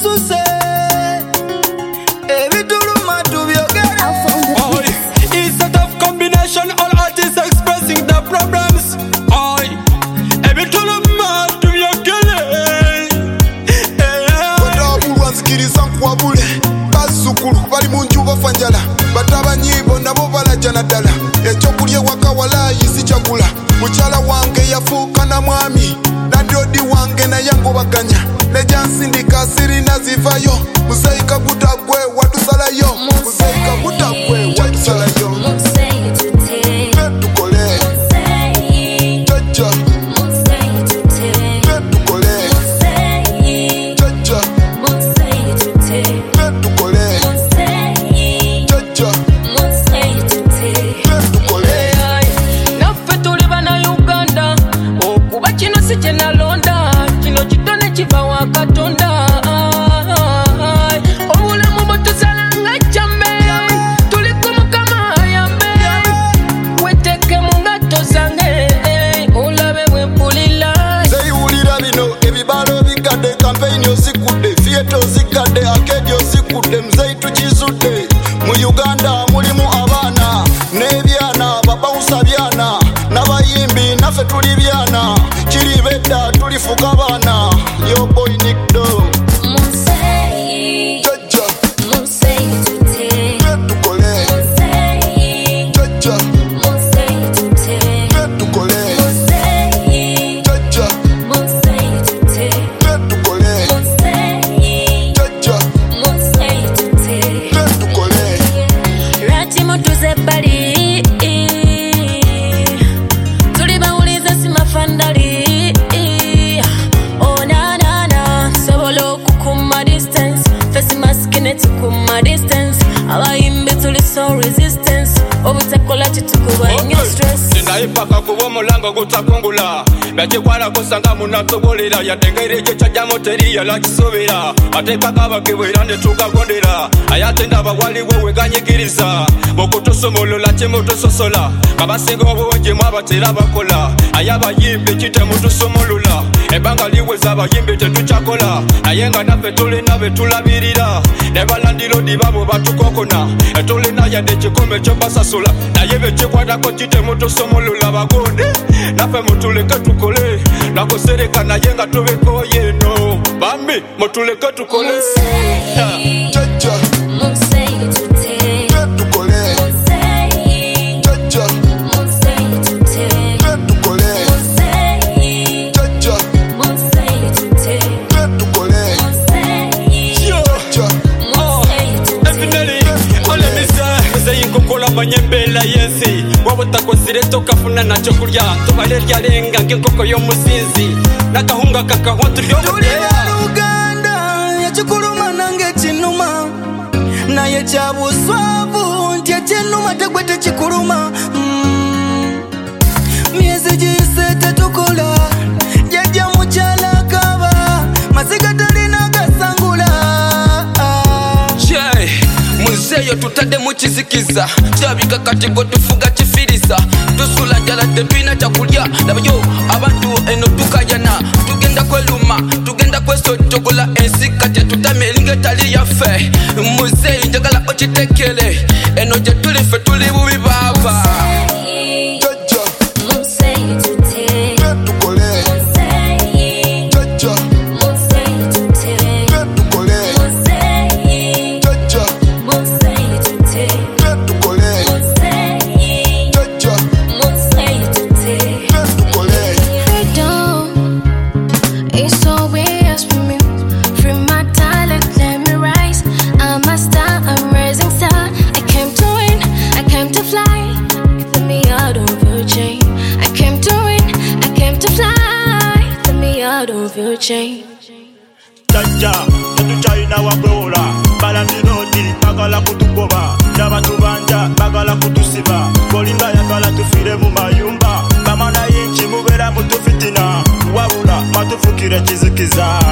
tususe ebituluma tubyogere. It's a tough combination, all artists expressing their problems. Ebituluma tubyogere. Wataabulwa nzikiriza nkuwabule bazzukulu bali mu nju bafanjala batabanyibo nabo balajana ddala ekyokulya ewaka walaayi sikyagula mukyala wange yafuuka na mwami nadodi wange naye ngobaganya nejansindika sirina zivayo muzeyika gutagwe watusalayo muzeyika gutagwe watusalayo tukole jaja tukole jaja tukole jaja tukole naffe tuli bana Uganda okuba kino si kye nalonda kino kitone kiva wa Katonda obulamu butusala nga kyambe tuli ku Mukama ayambe weteeke mu ngatto zange olabe bwe mpulira zeyiwulira bino ebibalo bikadde kampeyini ozikudde fiyeta ozikadde akedi ozikudde muzeyi tukizudde mu Uganda mulimu abaana n'ebyana babawusa byana n'abayimbi naffe tuli byana kiri bedda tulifuka baana yo boy nikdo jaja tukole jaja tukole jaja tukole jaja tukole lwaki mutuze bali tuli bawulize simafandali onanana sobola okukuma distance face mask netukuma distance abayimbi tuli so resistance obutakola kitukuba nnyo stress naye paka kuba omulango gutakungula byakikwala kusanga munatobolera yatengere ekyo kyajjamo teri yalakisobera mateeka gabagibwera ne tugagondera ayate ndaba waliwo weganyigiriza bokutusomolola kimutusosola abasinga obungi mu abatera bakola aye abayimbi kitemutusomolola ebbanga liweza abayimbi tetukyakola naye nga naffe tulina betulabirira ne balandirodi babo batukokona etulina yadde ekikome kyobasasula naye bekikwatako kitemutusomolola bagonde naffe mutuleke tukole nakusereka naye nga tubikoye no bambi mutuleke tukole jaja tukole jaja tukole jaja tukole zeyinkokola manyembela yensi wabutakozire tokafuna nakyokulya tubale lyalenga ng'enkoko y'omusinzi n'akahunga kakahwa Tuli Uganda ekikuluma nange kinuma naye kya buswavu nti ekinuma tegwe tekikuluma myezi giyise tetukola jajja mukyala kaba maziga talina gasangula muzeeyo tutadde mu kizikiza kyabika kati gwe tufuga kifirisa tusula njala tepina kyakulya labayo abantu eno tukayana tugenda kweluma tugenda kwesotogola ensi kati tutame eringa etali yaffe muzeeyi njagala okitekere eno gye tuli ffe tuli bubi baaba jaja tukole jaja tukole jaja tukole jaja tukole Freedom is so weird for me. Free my talent, let me rise. I'm a star, I'm rising star. I came to win, I came to fly. Let me out of your chain. I came to win, I came to fly. Let me out of your chain. Jaja, tetukyalina wagwewola balandirodi bagala kutugoba n'abatubanja bagala kutusiba kolinga yagala tufire mu mayumba bamanayi nki mubeera mutufitina wabula matufukire kizikiza